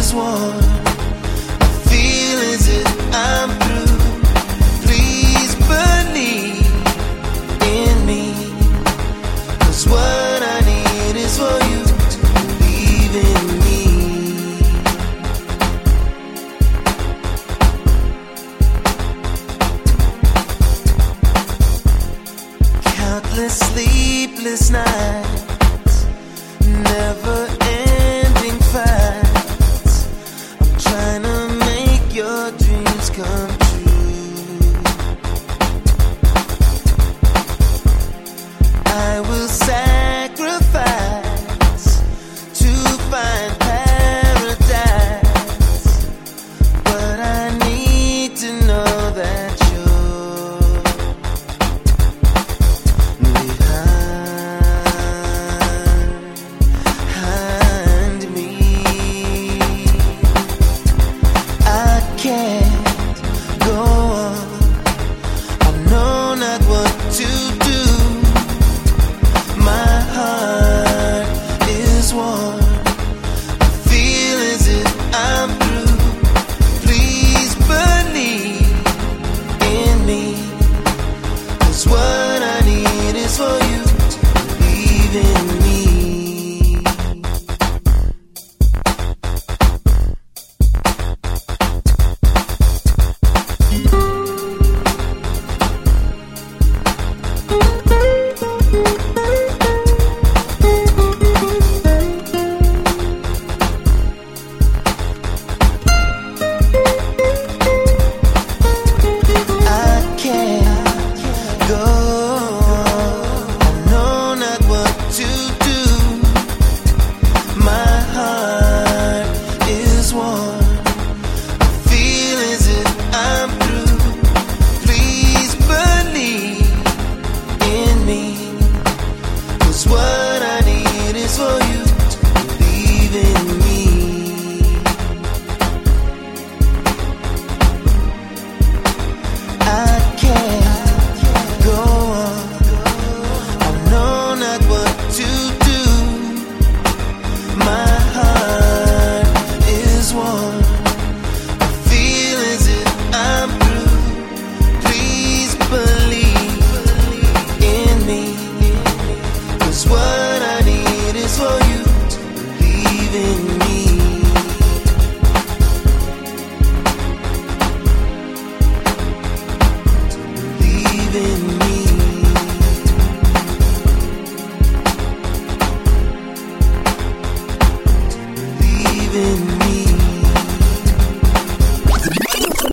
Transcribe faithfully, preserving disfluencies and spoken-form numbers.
is one. I feel as if I'm through. Please believe in me, 'cause what I need is for you to believe in me. Countless sleepless nights, never ending fights. I'm trying to make your dreams come true. I will sacrifice to find paradise, but I need to know that you're behind me. I can't go on, I know not what to do. My heart is warm, I feel as if I'm through. Please believe in me, 'cause what I need is for you to believe in me. I can't go on, I know not what to do. My heart is warm, I feel as if I'm through. Please believe in me, 'cause what I need is for you to believe in me. I can't go on, I know not what to do. My heart is warm, I feel as if I'm through. Please believe in me, 'cause what I need is for you to believe in me. Believe in me. Believe in me.